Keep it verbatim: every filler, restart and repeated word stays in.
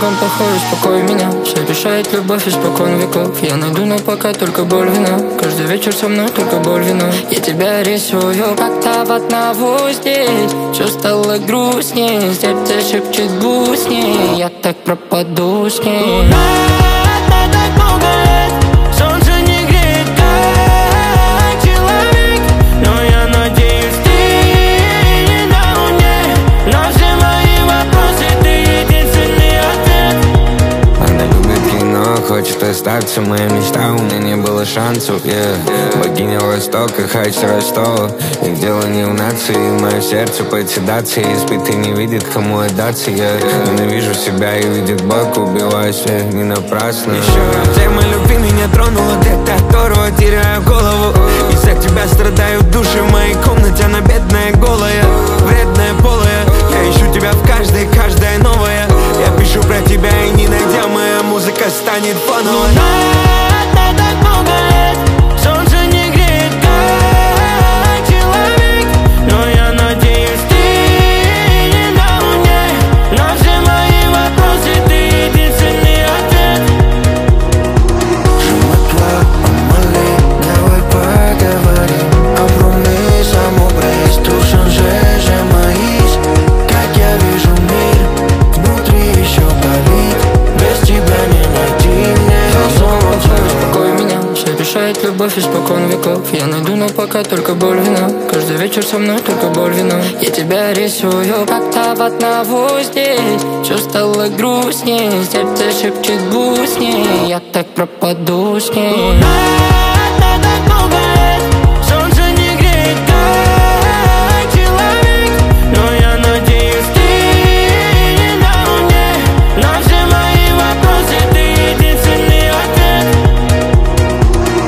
Богом плохой, успокой меня. Все решает любовь испокон веков. Я найду, но пока только боль вина. Каждый вечер со мной только боль вина. Я тебя рисую как-то в одного здесь. Все стало грустнее, сердце шепчет грустнее. Я так пропаду с ней. Хочет остаться, моя мечта, у меня не было шансов, yeah. Богиня Востока, хач Ростова. Их дело не в нации, мое сердце под седацией. Испыты не видит, кому отдаться, я yeah. Ненавижу себя и видит Бог, убиваюсь, yeah. Не напрасно. Еще тема любви меня тронула, ты от которого теряю голову. Из-за тебя страдают души в моей комнате, она бедная, голая, вредная, полая. Я ищу тебя в каждой, каждая новая. Я пишу про тебя и не найдя, моя музыка станет фоновой. Луна, так много лет, солнце не греет, как человек. Но я надеюсь, ты не на луне. На все мои вопросы ты единственный ответ. Je me dois emballer, давай поговорим. Compromis, amor, tout changer, j'aimerais. Как я вижу мир, внутри еще болит. Без тебя не найти мне. Успокой меня, все решает любовь испокон веков. Я найду, но пока только боль вина. Каждый вечер со мной только боль вина. Я тебя рисую как-то в одного здесь. Все стало грустнее, сердце шепчет грустнее. Я так пропаду с ней.